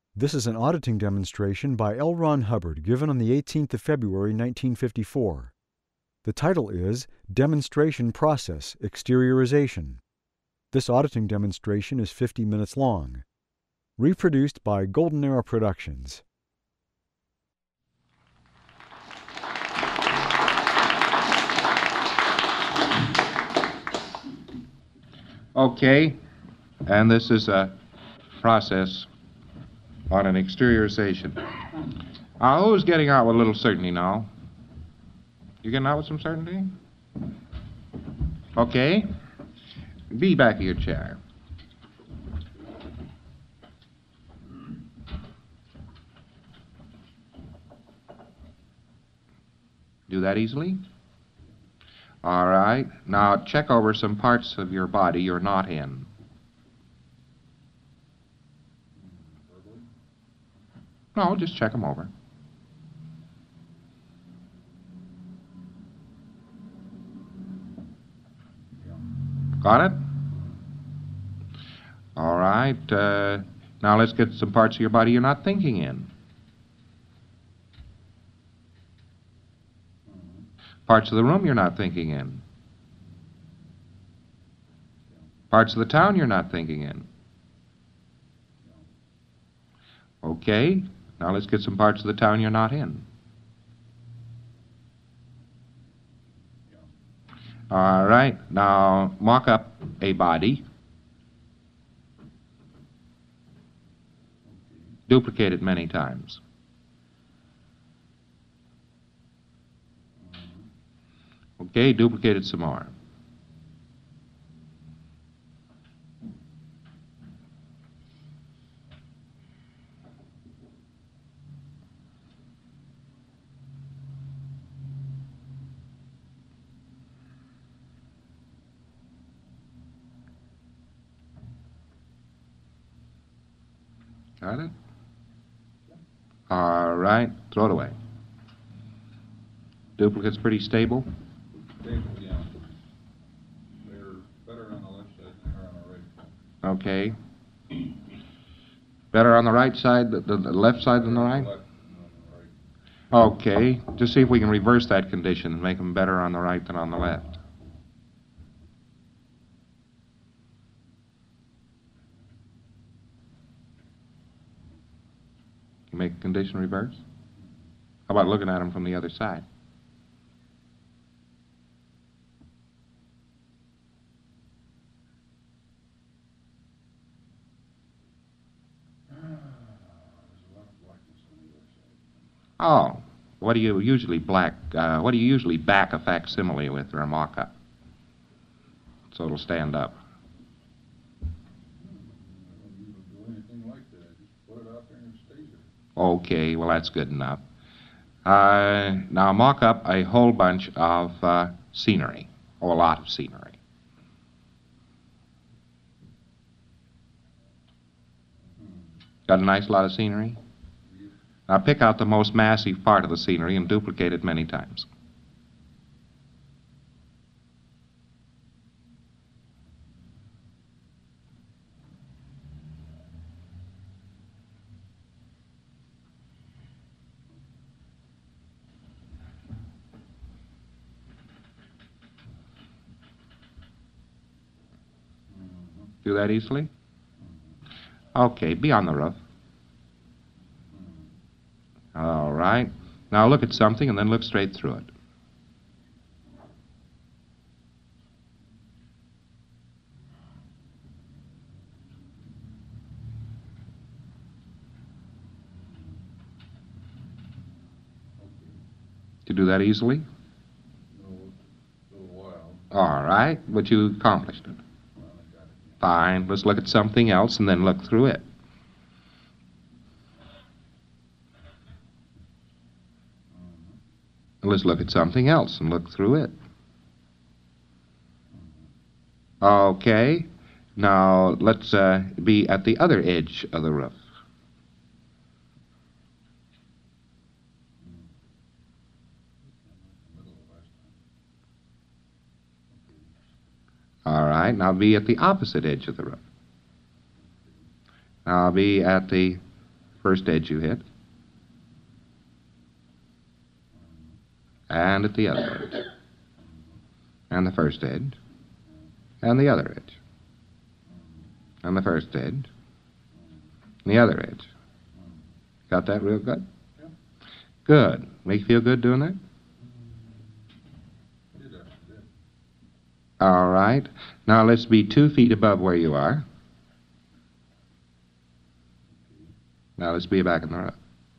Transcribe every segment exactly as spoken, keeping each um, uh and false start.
This is an auditing demonstration by L. Ron Hubbard given on the eighteenth of February nineteen fifty-four. The title is Demonstration Process Exteriorization. This auditing demonstration is fifty minutes long. Reproduced by Golden Arrow Productions. Okay, and this is a process on an exteriorization. Uh, who's getting out with a little certainty now? You getting out with some certainty? Okay. Be back of your chair. Do that easily? All right. Now check over some parts of your body you're not in. No, just check them over. Got it? All right. Uh, now let's get some parts of your body you're not thinking in. Parts of the room you're not thinking in. Parts of the town you're not thinking in. Okay. Now let's get some parts of the town you're not in. All right. Now mock up a body. Duplicate it many times. Okay, duplicate it some more. Got it? All right, throw it away. Duplicate's pretty stable? Stable, yeah. They're better on the left side than they are on the right. Okay. Better on the right side, the, the left side than the right? Left than on the right. Okay, just see if we can reverse that condition and make them better on the right than on the left. You make a condition reverse? How about looking at them from the other side? Oh, what do you usually black? Uh, what do you usually back a facsimile with or a mock-up, so it'll stand up? I don't usually do anything like that. I just put it out there and it stays there. Okay, well that's good enough. Uh, now mock up a whole bunch of uh, scenery, or a lot of scenery. Got a nice lot of scenery? Now pick out the most massive part of the scenery and duplicate it many times. Do that easily? Okay, be on the roof. All right. Now look at something and then look straight through it. Did you do that easily? No, a little while. All right, but you accomplished it. Well, I got it. Fine. Let's look at something else and then look through it. Let's look at something else and look through it. Okay. Now let's uh, be at the other edge of the roof. All right. Now be at the opposite edge of the roof. Now be at the First edge you hit. And at the other edge. And the first edge. And the other edge. And the first edge. And the other edge. Got that real good? Yeah. Good. Make you feel good doing that? Did after that. All right. Now let's be two feet above where you are. Now let's be back in the rough.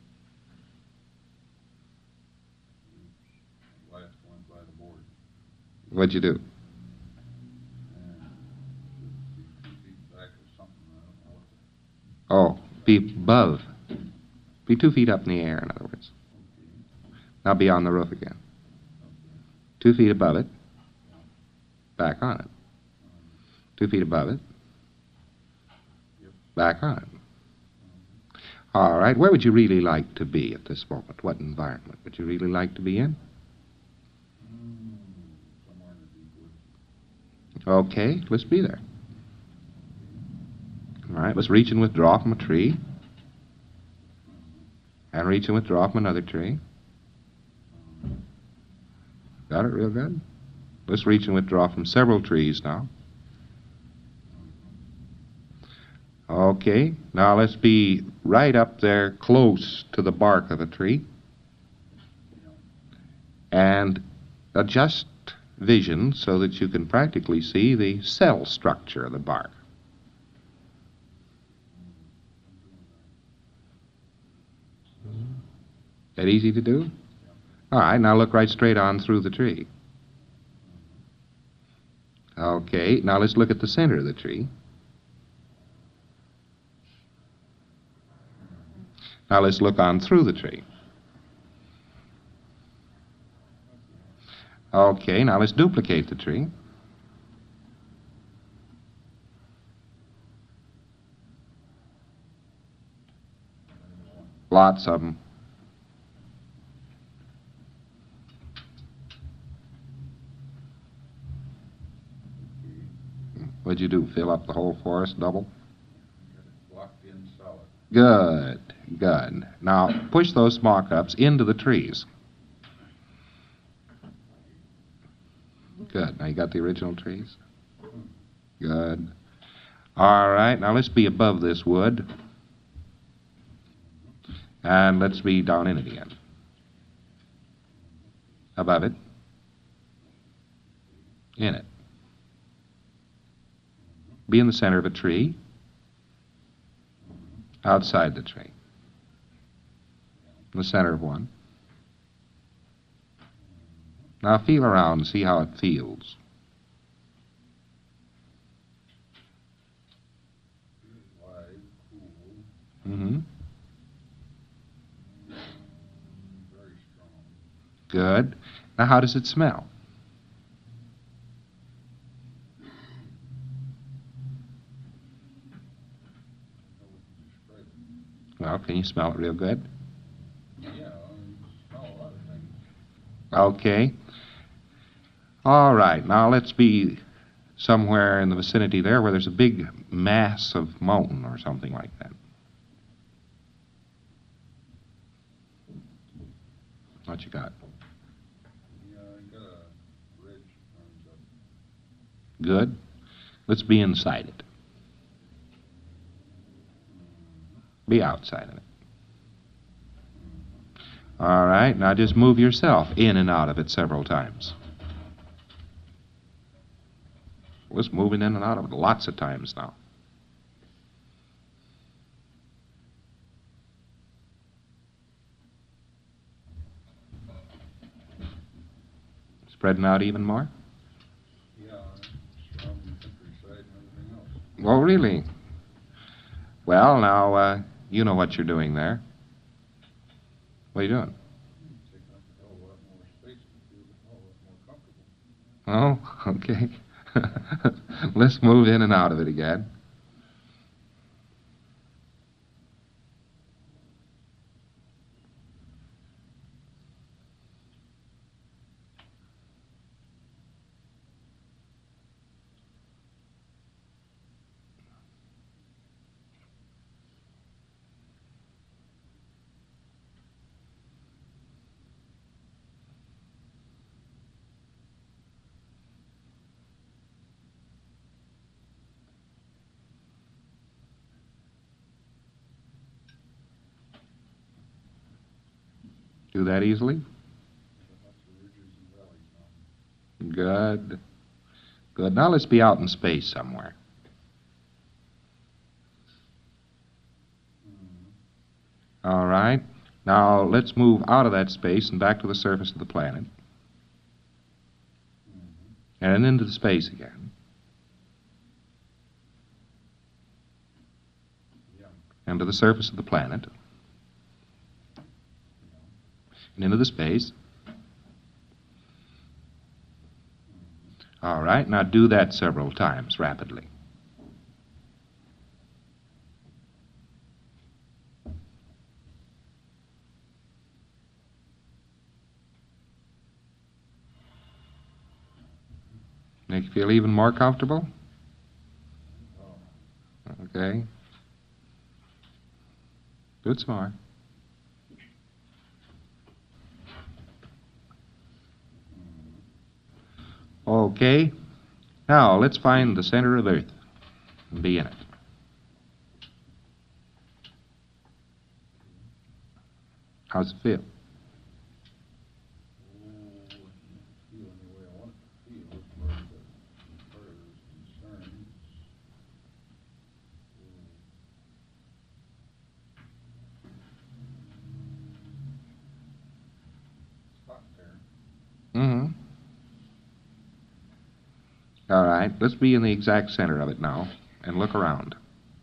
Last one by the board. What'd you do? And should be two feet back or something. I don't know what the, Oh, be above. Be two feet up in the air, in other words. okay. Now be on the roof again. Okay. Two feet above it. Back on it. Two feet above it. Yep. Back on it. All right. Where would you really like to be at this moment? What environment would you really like to be in? Mm, somewhere in the deep woods. Okay, let's be there. All right, let's reach and withdraw from a tree. And reach and withdraw from another tree. Got it real good? Let's reach and withdraw from several trees now. Okay, now let's be right up there close to the bark of a tree. And adjust vision so that you can practically see the cell structure of the bark. That easy to do? All right, now look right straight on through the tree. Okay, now let's look at the center of the tree. Now let's look on through the tree. Okay, now let's duplicate the tree. Lots of them. What'd you do, fill up the whole forest double? Got it blocked in solid. Good, good. Now push those mock-ups into the trees. Good. Now you got the original trees? Good. All right, now let's be above this wood. And let's be down in it again. Above it. In it. Be in the center of a tree. Outside the tree. In the center of one. Now feel around and see how it feels. Wide, cool, Mm-hmm. very strong. Good. Now how does it smell? How would you describe it? Well, can you smell it real good? Yeah, I mean, you smell a lot of things. Okay. All right. Now let's be somewhere in the vicinity there where there's a big mass of mountain or something like that. What you got? Yeah, I got a ridge runs up. Good. Let's be inside it. Be outside of it. All right. Now just move yourself in and out of it several times. Let's move in and out of it lots of times now. Spreading out even more? Yeah, surrounding countryside and everything else. Oh, really? Well, now, uh, you know what you're doing there. What are you doing? Taking up a hell of a lot more space and feel a hell of a lot more comfortable. Oh, okay. Let's move in and out of it again. Do that easily? Lots of ridges and valleys now. Good. Good. Now let's be out in space somewhere. Mm-hmm. All right. Now let's move out of that space and back to the surface of the planet. Mm-hmm. And then into the space again. Yeah. And to the surface of the planet. And into the space. All right, now do that several times rapidly. Make you feel even more comfortable? Okay. Do it some more. Okay. Now, let's find the center of Earth and be in it. How's it feel? Oh, I can't feel any way I want it to feel as far as the, as far as it's concerned. It's hot there. Mm-hmm. All right, let's be in the exact center of it now and look around.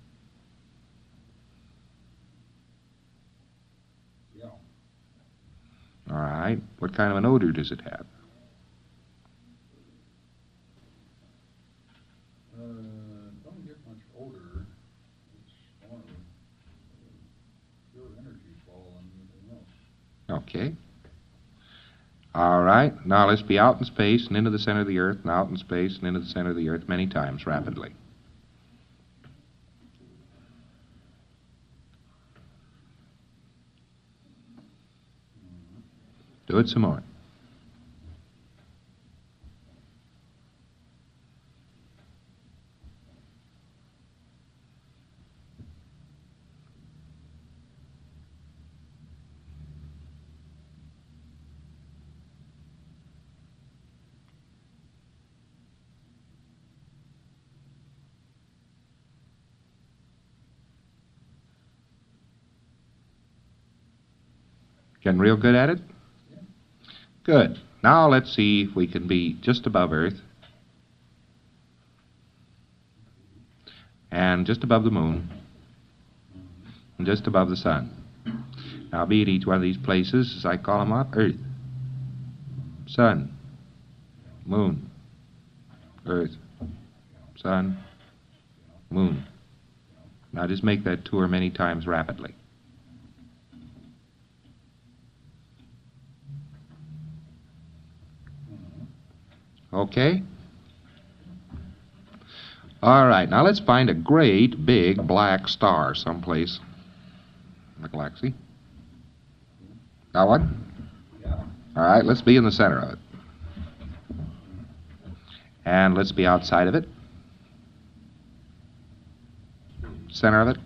Yeah. All right, what kind of an odor does it have? Uh, don't get much odor. It's more of a pure energy ball than anything else. Okay. All right, now let's be out in space and into the center of the Earth and out in space and into the center of the Earth many times rapidly. Do it some more. Getting real good at it? Yeah. Good. Now let's see if we can be just above Earth and just above the moon and just above the sun. Now be at each one of these places as I call them out: Earth, sun, moon, Earth, sun, moon. Now just make that tour many times rapidly. Okay? All right, now let's find a great big black star someplace in the galaxy. Got one? Yeah. All right, let's be in the center of it. And let's be outside of it. Center of it.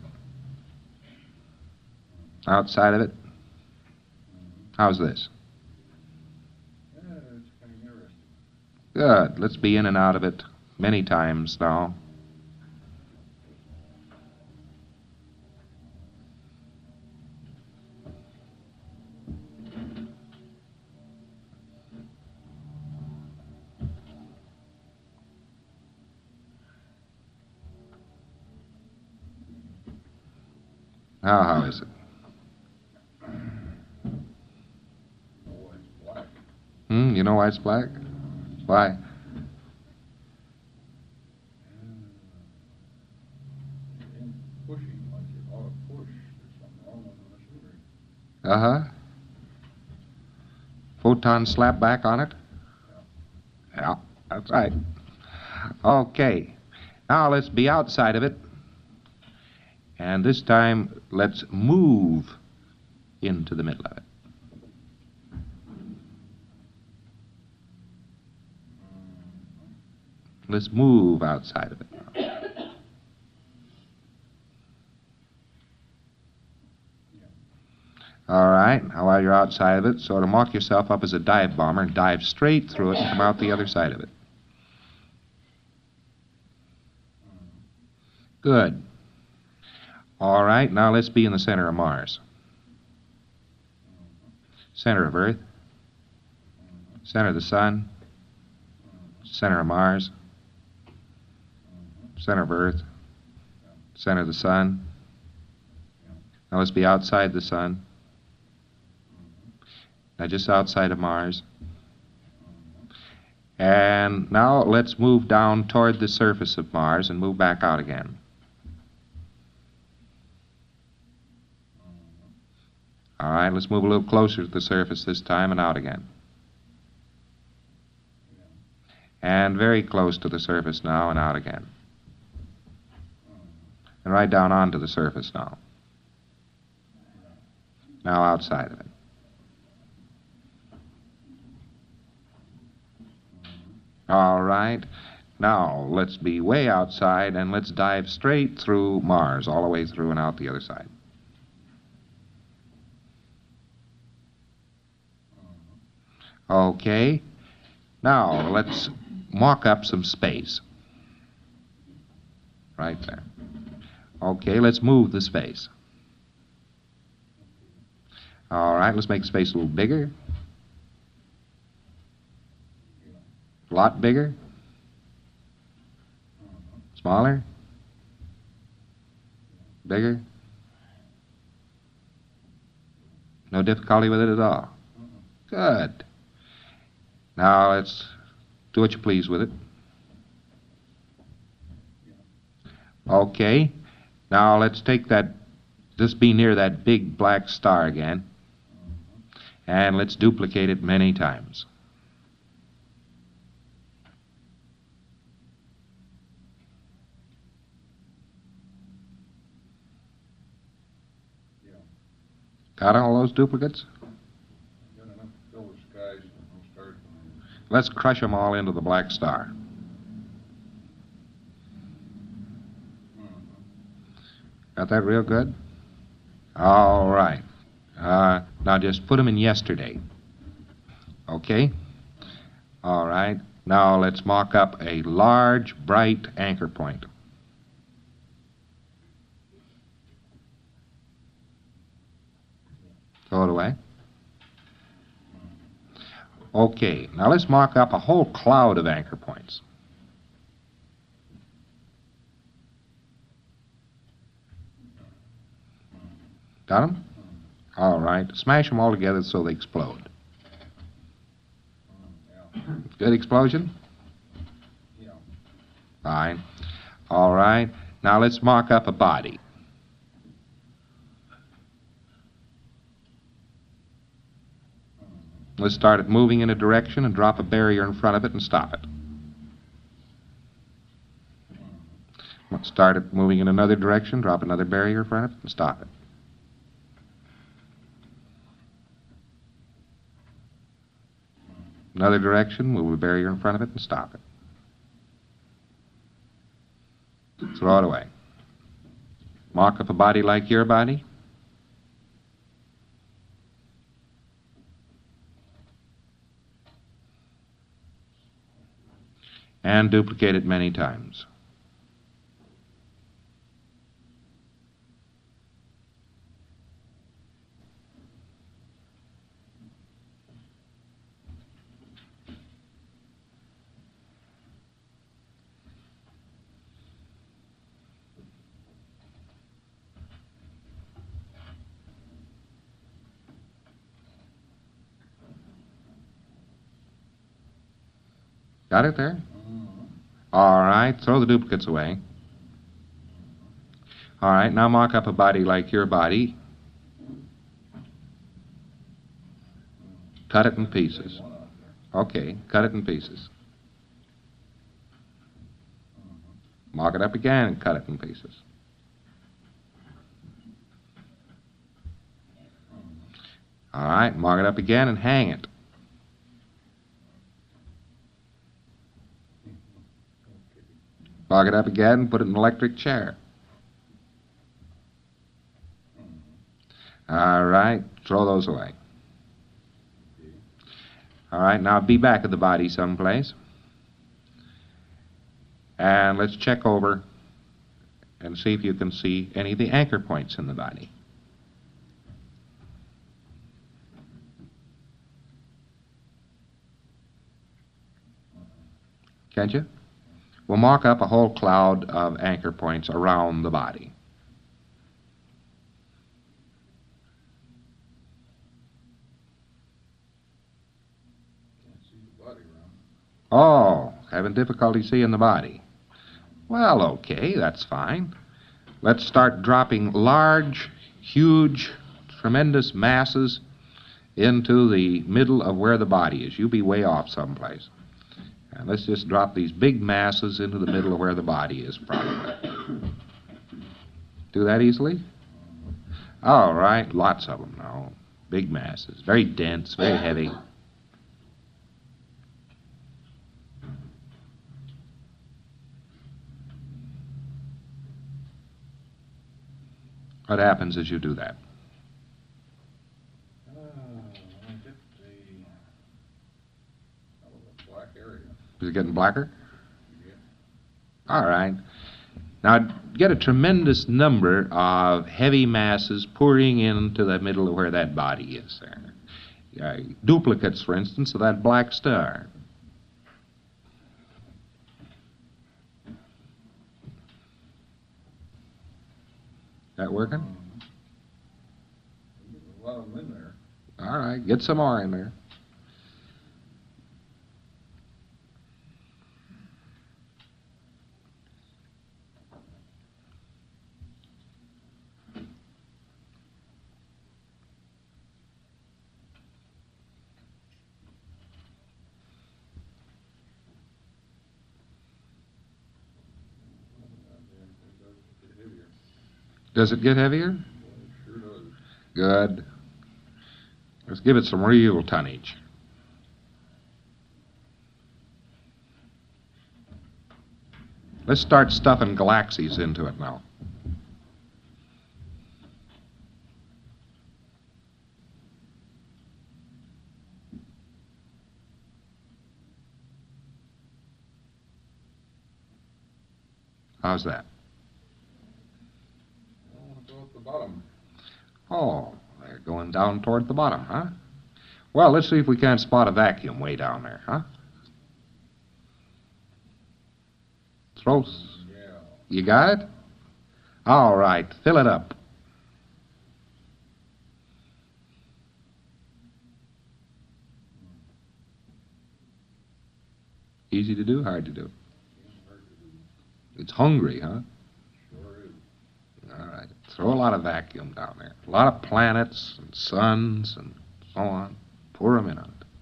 Outside of it. How's this? Yeah, it's kind of interesting. Good. Let's be in and out of it many times now. Now, how is it? Oh, it's black. Hmm, you know why it's black? Why? Yeah. It ain't pushing like it ought to push. There's something wrong with the machinery. Uh-huh. Photon slap back on it? Yeah, that's right. Okay. Now let's be outside of it. And this time, let's move into the middle of it. Let's move outside of it now. All right, now while you're outside of it, sort of mark yourself up as a dive bomber and dive straight through it and come out the other side of it. Good. All right, now let's be in the center of Mars. Center of Earth. Center of the Sun. Center of Mars. Center of Earth. Center of the Sun. Now let's be outside the Sun. Now just outside of Mars. And now let's move down toward the surface of Mars and move back out again. All right, let's move a little closer to the surface this time and out again. And very close to the surface now and out again. And right down onto the surface now. Now outside of it. All right. Now let's be way outside and let's dive straight through Mars, all the way through and out the other side. Okay. Now let's mock up some space. Right there. Okay, let's move the space. All right, let's make space a little bigger. A lot bigger. Smaller. Bigger. No difficulty with it at all. Good. Now let's do what you please with it. Okay. Now let's take that, just be near that big black star again. And let's duplicate it many times. Got all those duplicates? Got enough to fill the skies and no stars behind it. Let's crush them all into the black star. Got that real good? All right. Uh, now just put them in yesterday. Okay? All right. Now let's mock up a large, bright anchor point. Throw it away. Okay. Now let's mock up a whole cloud of anchor points. Got them? All right. Smash them all together so they explode. Good explosion? Yeah. Fine. All right. Now let's mock up a body. Let's start it moving in a direction and drop a barrier in front of it and stop it. Let's start it moving in another direction, drop another barrier in front of it and stop it. Another direction, move a barrier in front of it and stop it. Throw it away. Mock up a body like your body. And duplicate it many times. Got it there? All right, throw the duplicates away. All right, now mock up a body like your body. Cut it in pieces. Okay, cut it in pieces. Mock it up again and cut it in pieces. All right, mock it up again and hang it. Mock it up again and put it in an electric chair. All right, throw those away. All right, now be back at the body someplace. And let's check over and see if you can see any of the anchor points in the body. Can't you? We'll mark up a whole cloud of anchor points around the body. Can't see the body around. Oh, having difficulty seeing the body. Well, okay, that's fine. Let's start dropping large, huge, tremendous masses into the middle of where the body is. You be way off someplace. And let's just drop these big masses into the middle of where the body is, probably. Do that easily? All right, lots of them now. Big masses, very dense, very heavy. What happens as you do that? Uh, I get the, oh, the black area. Is it getting blacker? Yeah. All right. Now, get a tremendous number of heavy masses pouring into the middle of where that body is there. Uh, duplicates, for instance, of that black star. That working? There's a lot of them in there. All right, get some more in there. Does it get heavier? Sure does. Good. Let's give it some real tonnage. Let's start stuffing galaxies into it now. How's that? I want to go at the bottom. Oh, they're going down toward the bottom, huh? Well, let's see if we can't spot a vacuum way down there, huh? Throw. Yeah. You got it? All right, fill it up. Easy to do, hard to do? It's hungry, huh? Sure is. All right. Throw a lot of vacuum down there. A lot of planets and suns and so on. Pour them in on it.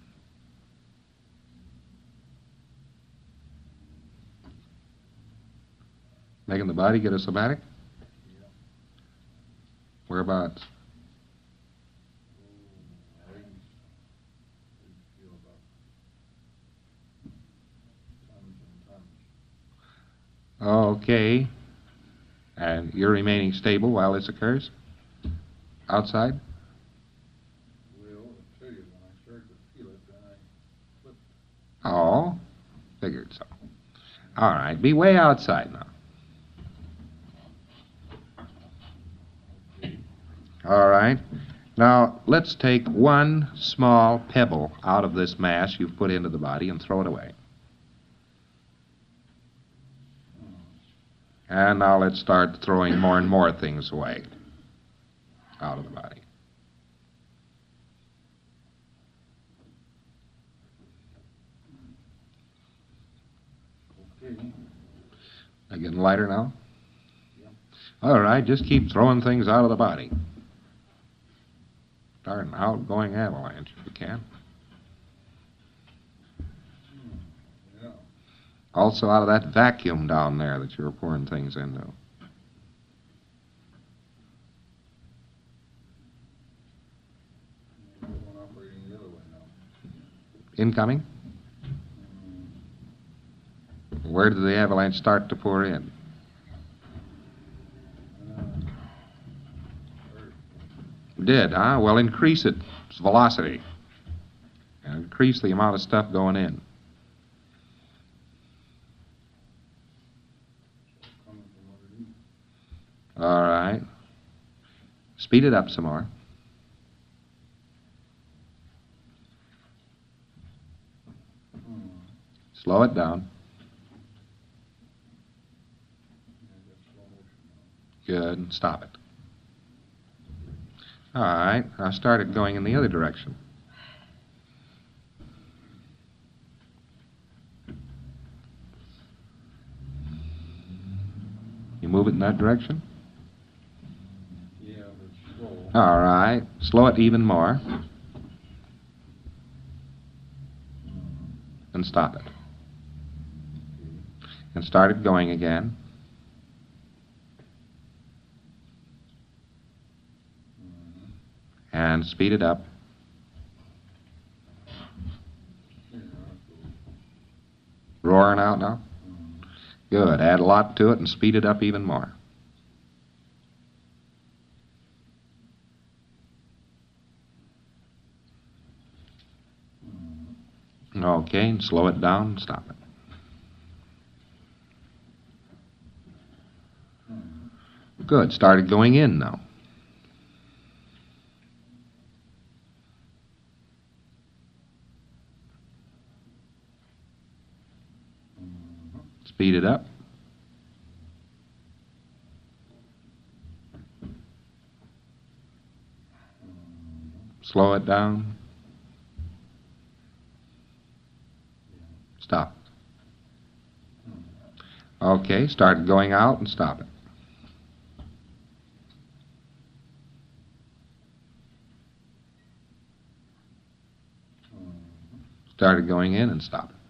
Making the body get a somatic? Yeah. Whereabouts? Oh, I feel about tons and tons. Okay. And you're remaining stable while this occurs? Outside? Well, I tell you, when I start to feel it, then I flip. Oh, figured so. All right, be way outside now. All right. Now, let's take one small pebble out of this mass you've put into the body and throw it away. And now let's start throwing more and more things away out of the body. Okay. Are you getting lighter now? Yeah. All right, just keep throwing things out of the body. Start an outgoing avalanche if you can. Yeah. Also out of that vacuum down there that you were pouring things into. There's one operating the other way now. Incoming? Where did the avalanche start to pour in? Uh, or- Did, huh? Well, increase its velocity. And increase the amount of stuff going in. Coming from underneath. All right. Speed it up some more. Hmm. Slow it down. Yeah, that's slow motion now. Good. And stop it. All right. I started going in the other direction. You move it in that direction? Yeah, but slow. All right. Slow it even more. And stop it. And start it going again. And speed it up. Yeah, that's good. Roaring out now? Hmm. Good. Add a lot to it and speed it up even more. Hmm. Okay, and slow it down and stop it. Hmm. Good. Started going in now. Hmm. Speed it up. Slow it down. Stop. Okay, start going out and stop it. Started going in and stop it.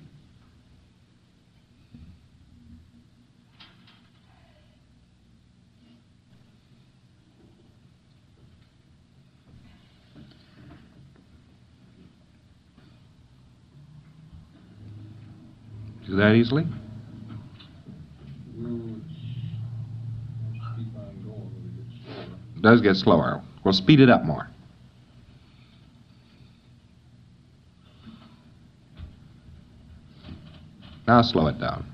Do that easily? Well, it's, let's keep on going, but it gets slower. It does get slower. We'll speed it up more. Now slow it down.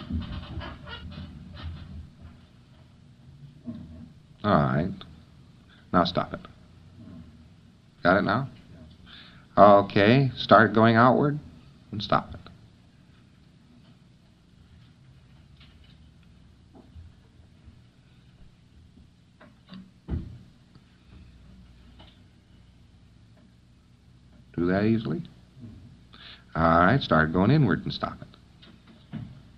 All right. Now stop it. Got it now? Okay. Start going outward and stop it. Do that easily? All right. Start going inward and stop it.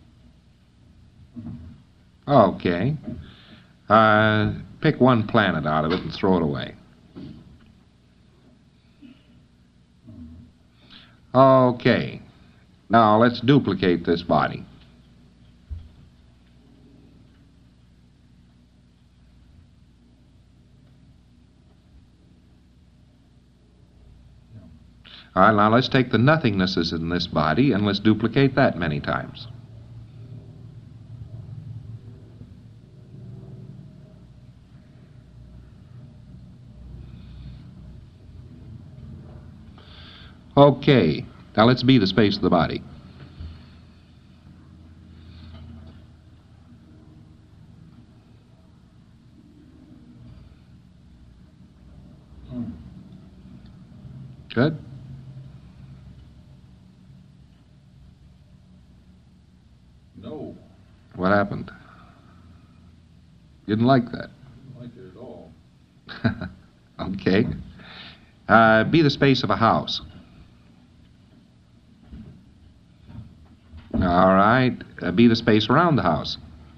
Okay. Uh, pick one planet out of it and throw it away. Okay. Now let's duplicate this body. All right, now let's take the nothingnesses in this body and let's duplicate that many times. Okay, now let's be the space of the body. Hmm. Good? No, What happened? You didn't like that? didn't like it at all. Okay. Uh, be the space of a house. All right. Uh, be the space around the house.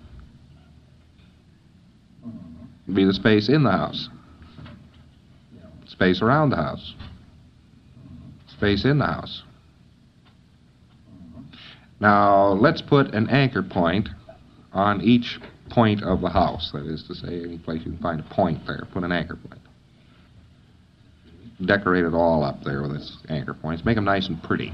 Hmm. Be the space in the house. Yeah. Space around the house. Space in the house. Hmm. Now, let's put an anchor point on each point of the house. That is to say, any place you can find a point there, put an anchor point. Decorate it all up there with its anchor points. Make them nice and pretty.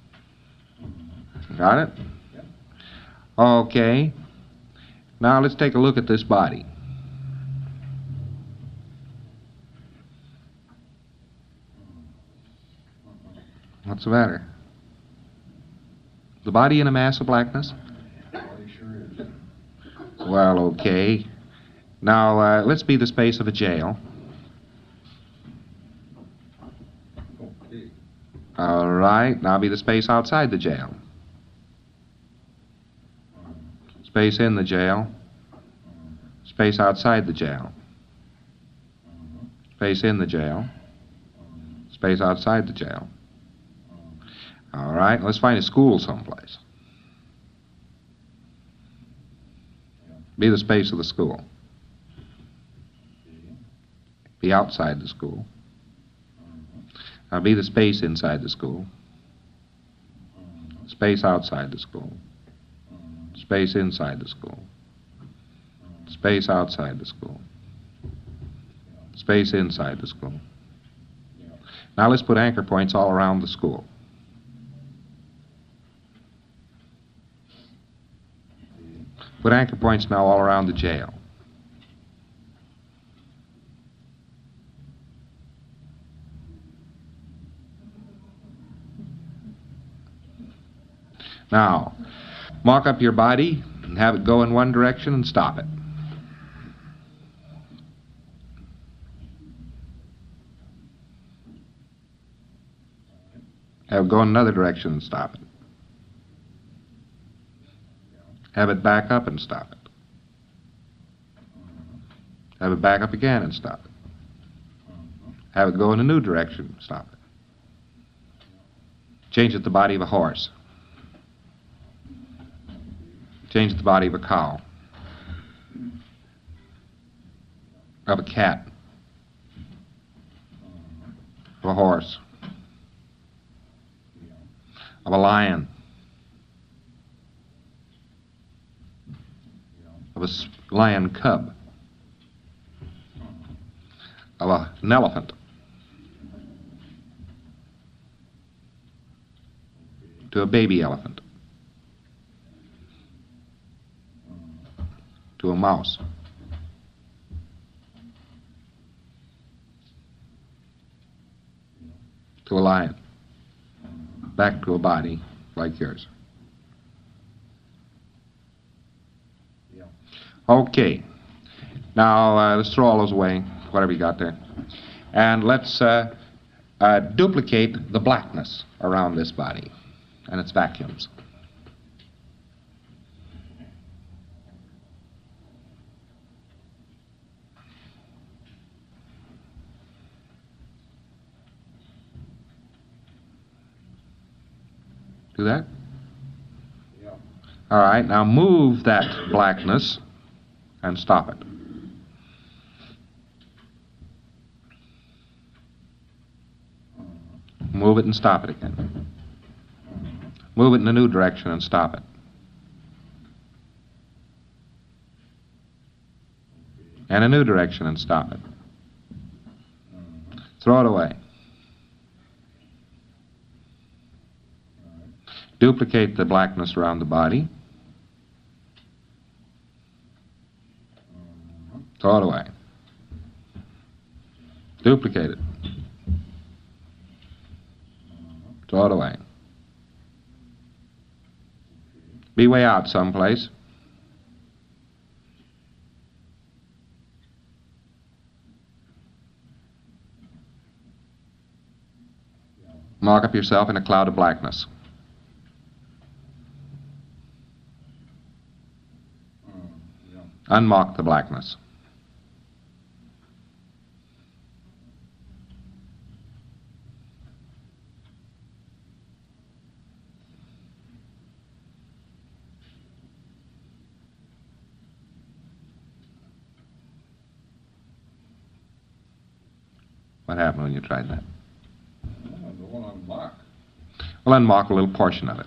Got it? Yep. Okay. Now let's take a look at this body. What's the matter? The body in a mass of blackness? Body sure is. Well, okay. Now, uh, let's be the space of a jail. Okay. All right. Now be the space outside the jail. Space in the jail. Space outside the jail. Space in the jail. Space outside the jail. All right. Let's find a school someplace. Be the space of the school. Be outside the school. Now be the space inside the school. Space outside the school. Space inside the school. Space outside the school. Space inside the school. Now let's put anchor points all around the school. Put anchor points now all around the jail. Now, mark up your body and have it go in one direction and stop it. Have it go in another direction and stop it. Have it back up and stop it. Have it back up again and stop it. Have it go in a new direction and stop it. Change it the body of a horse. Change the body of a cow. Of a cat. Of a horse. Of a lion. Of a s- lion cub. Of a, an elephant. To a baby elephant. To a mouse. To a lion. Back to a body like yours. Okay. Now, uh, let's throw all those away, whatever you got there. And let's uh, uh, duplicate the blackness around this body and its vacuums. Do that? Yeah. All right, now move that blackness and stop it. Move it and stop it again. Move it in a new direction and stop it. And a new direction and stop it. Throw it away. Duplicate the blackness around the body. Throw it away. Duplicate it. Throw it away. Be way out someplace. Mark up yourself in a cloud of blackness. Unmark the blackness. What happened when you tried that? Oh, the one on Mark. Well, unmark a little portion of it.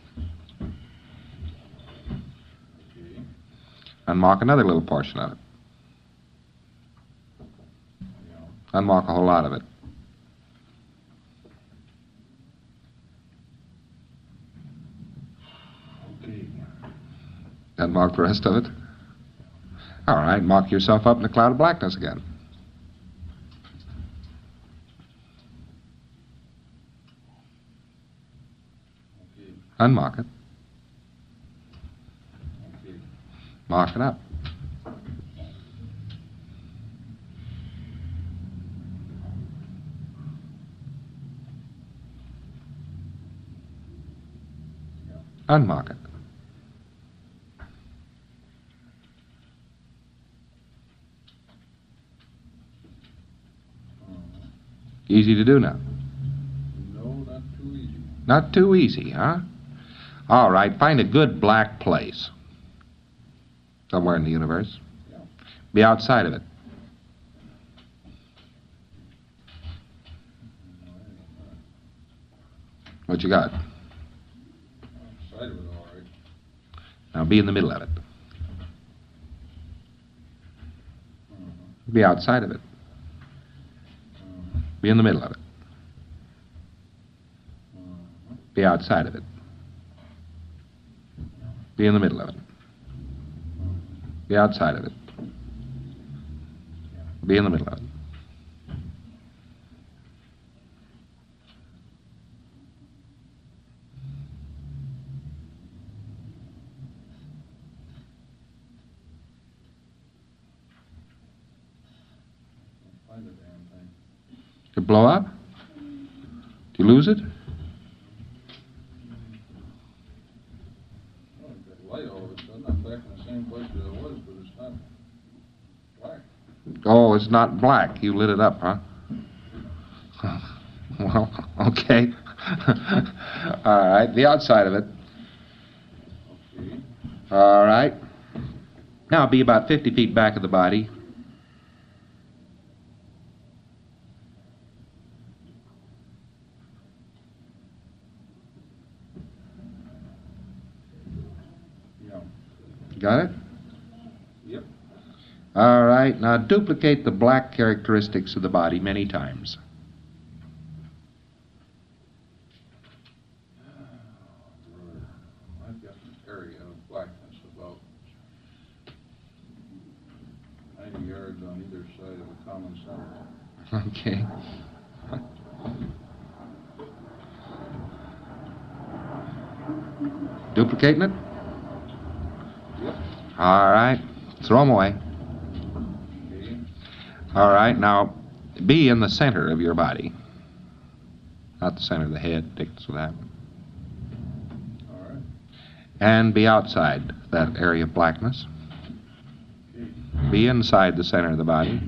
Okay. Unmark another little portion of it. Yeah. Unmark a whole lot of it. Okay. Unmark the rest of it. All right, mark yourself up in a cloud of blackness again. Unmark it. Okay. Mark it up. Unmark it. Easy to do now. No, not too easy. Not too easy, huh? All right, find a good black place. Somewhere in the universe. Yeah. Be outside of it. What you got? Outside of it, all right. Now be in the middle of it. Uh-huh. Be outside of it. Uh-huh. Be in the middle of it. Uh-huh. Be outside of it. Be in the middle of it. Be outside of it. Be in the middle of it. Find the damn thing. Did it blow up? Did you lose it? Oh, it's got light all of a sudden. I'm back in the same place that I was, but it's not black. Oh, it's not black. You lit it up, huh? Well, okay. All right, the outside of it. Okay. All right. Now be about fifty feet back of the body. Yeah. Got it? Yep. All right, now duplicate the black characteristics of the body many times. I've got an area of blackness about ninety yards on either side of a common center. Okay. Duplicating it? Yep. All right. Throw them away. Okay. All right, now be in the center of your body. Not the center of the head, dictates with that. All right. And be outside that area of blackness. Okay. Be inside the center of the body.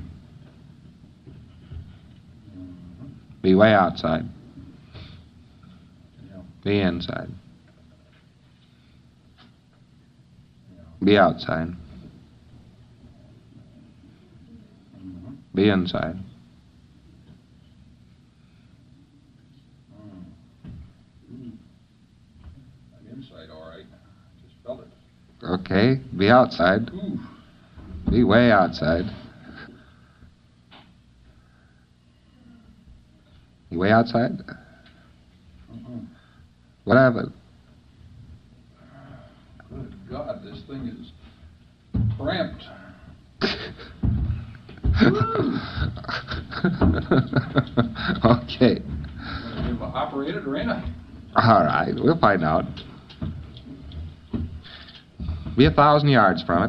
Mhm. Be way outside. Yeah. Be inside. Yeah. Be outside. Mhm. Be inside. Mm. Mm. I'm inside, all right. Just felt it. Okay. Be outside. Ooh. Be way outside. You way outside? Uh-uh. What happened? Good God, this thing is cramped. Okay. Gonna give a operated or ain't I? All right. We'll find out. Be a thousand yards from it.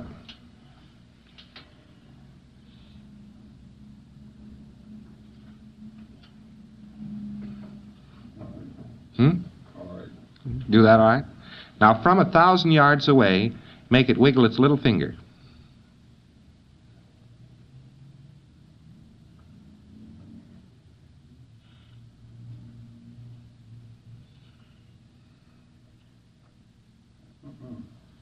Hmm? All right. Do that all right? Now, from a thousand yards away, make it wiggle its little finger. Uh-uh.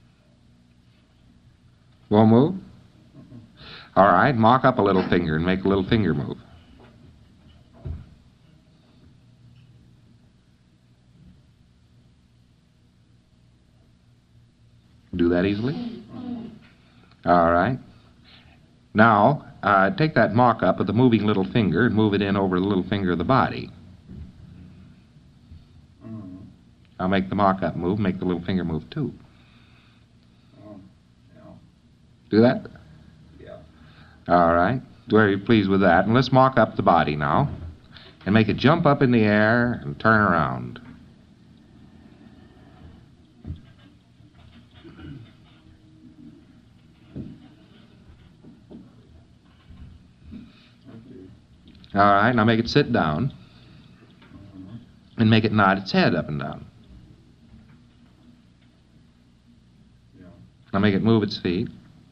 Won't move? All right. Mark up a little finger and make a little finger move. Do that easily? All right. Now, uh, take that mark up of the moving little finger and move it in over the little finger of the body. Mhm. I'll make the mark up move, make the little finger move too. Oh, yeah. Do that? Yeah. All right. Very pleased with that. And let's mark up the body now and make it jump up in the air and turn around. Okay. All right, now make it sit down Uh-huh. and make it nod its head up and down. Yeah. Now make it move its feet.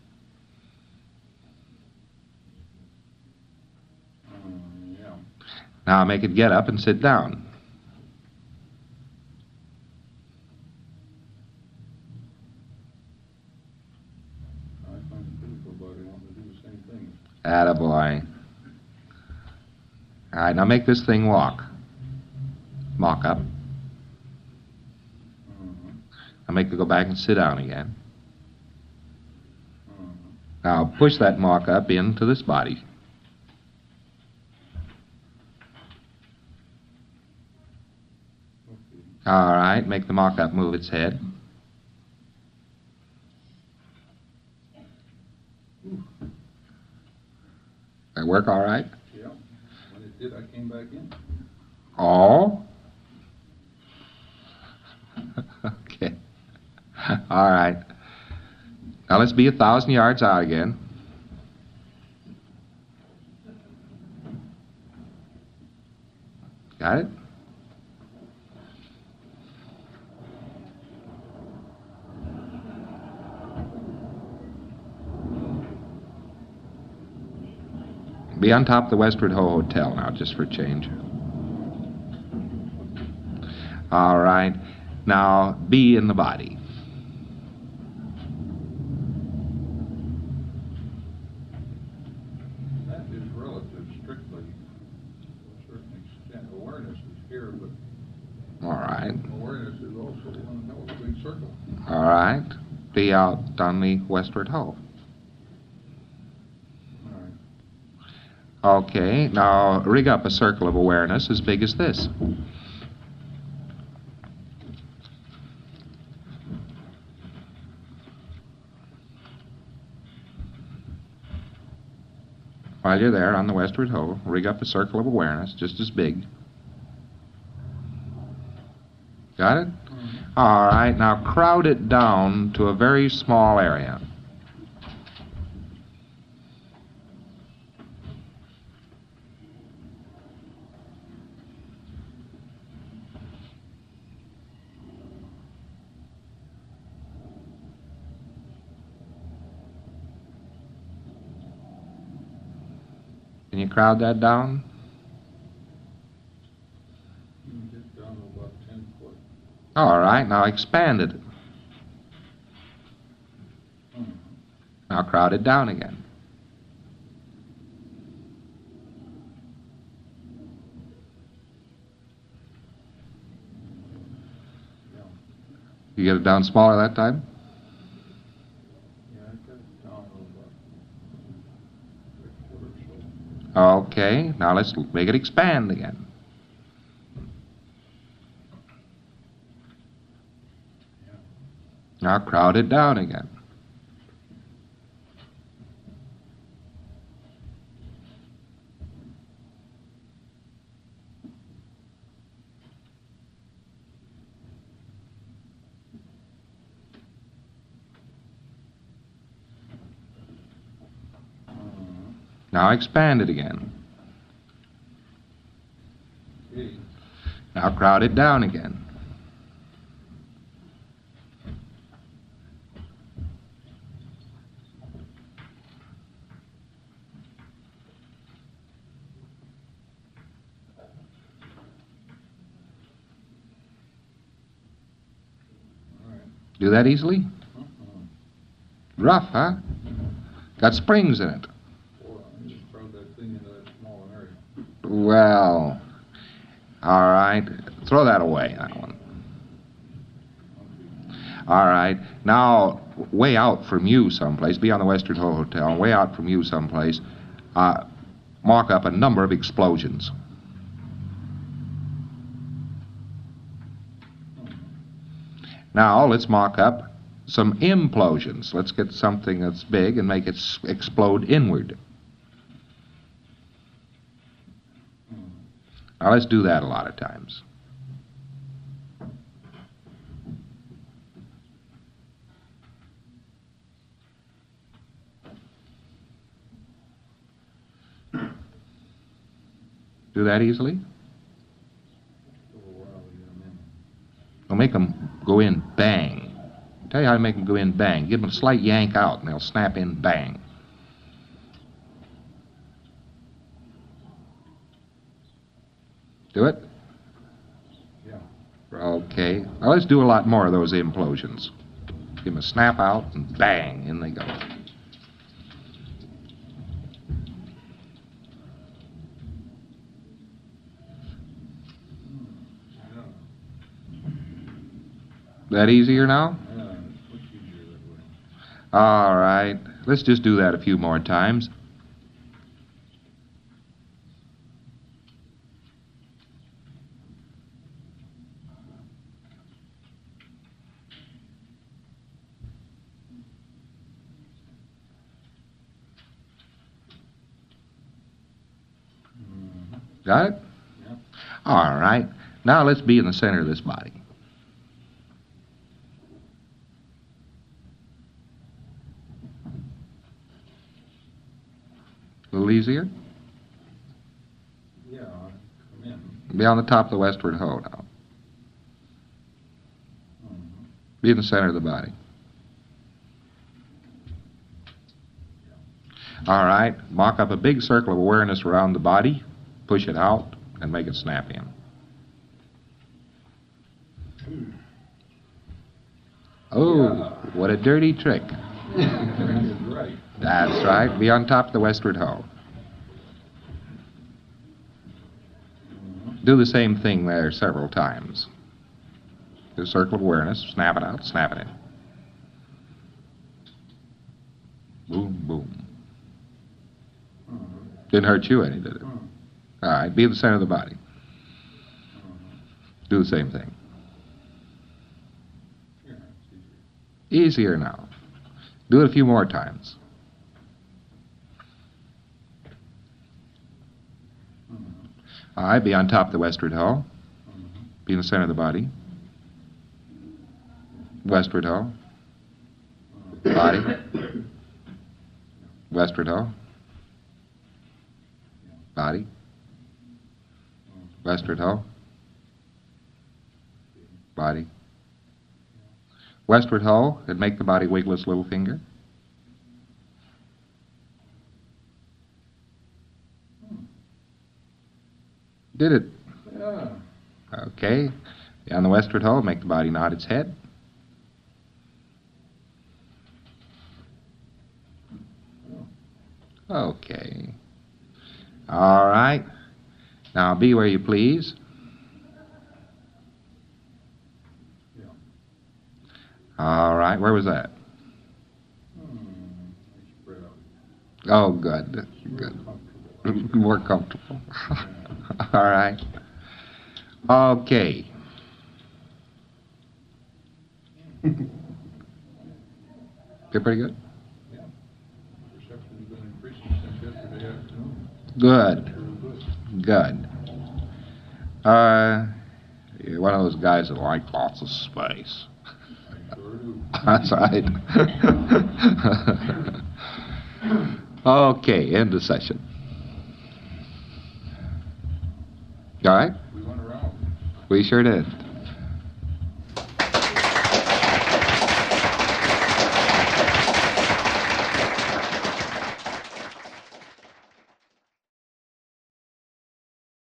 Uh, yeah. Now make it get up and sit down. I find it difficult, but I want to do the same thing. Attaboy. All right, now make this thing walk. Walk up. Uh-huh. Now make it go back and sit down again. Uh-huh. Now push that mock up into this body. Okay. All right, make the mock up move its head. That work all right? Yeah. When it did, I came back in. Oh? Okay. All right. Now let's be a thousand yards out again. Got it? Be on top of the Westward Ho Hotel now, just for a change. All right. Now, be in the body. That is relative, strictly, to a certain extent. Awareness is here, but All right. awareness is also one hell of a big circle. All right. Be out on the Westward Ho. All right. Okay. Now, rig up a circle of awareness as big as this. While you're there on the Westward Ho, rig up a circle of awareness just as big. Got it? Mm-hmm. All right, now crowd it down to a very small area. Can you crowd that down? You can get down to about ten foot. All right, now expand it. Mm-hmm. Now crowd it down again. Yeah. You get it down smaller that time? Yeah, I got it down to about six foot or so. Okay, now let's make it expand again. Yeah. Now crowd it down again. Uh-huh. Now expand it again. Okay. Now crowd it down again. All right. Do that easily? Uh-uh. Rough, huh? Got springs in it. Boy, I just crowd that thing into that small an area. Well, all right. Throw that away, that one. Okay. All right. Now, way out from you someplace, be on the Western Ho Hotel, way out from you someplace, uh, mark up a number of explosions. Now, let's mark up some implosions. Let's get something that's big and make it s- explode inward. Now, let's do that a lot of times. Do that easily? Took a while to get them in. Well, make them go in bang. I'll tell you how to make them go in bang. Give them a slight yank out, and they'll snap in bang. Do it? Yeah. Okay. Now let's do a lot more of those implosions. Give them a snap out, and bang, in they go. Yeah. That easier now? Yeah, it's much easier that way. All right. Let's just do that a few more times. Mm-hmm. Got it? Yep. All right. Now let's be in the center of this body. A little easier? Yeah, come in. Be on the top of the westward hoe now. Mm-hmm. Be in the center of the body. All right. Mock up a big circle of awareness around the body, push it out, and make it snap in. Oh, Yeah. what a dirty trick. That's right. That's right. Be on top of the westward hoe. Mm-hmm. Do the same thing there several times. Do a circle of awareness, snap it out, snap it in. Boom, boom. Mm-hmm. Didn't hurt you any, did it? Mm-hmm. All right, be in the center of the body. Do the same thing. Yeah, it's easier. Easier now. Do it a few more times. Mm-hmm. All right, be on top of the westward hoe. Mm-hmm. Be in the center of the body. Westward hoe. Body. Westward hoe. Body. Westward hoe. Body. Westward hoe, and make the body wiggle its little finger. Did it? Yeah. Okay. On the westward hoe, make the body nod its head. Okay. All right. Now be where you please. Yeah. All right. Where was that? Hmm. I spread out. Oh, good. Good. Comfortable. More comfortable. All right. Okay. Feel pretty good? Yeah. Perception's been increasing since yesterday afternoon. Good. Real good. Good. Uh, you're one of those guys that like lots of space. I sure do. That's right. Okay, end of session. All right? We went around. We sure did.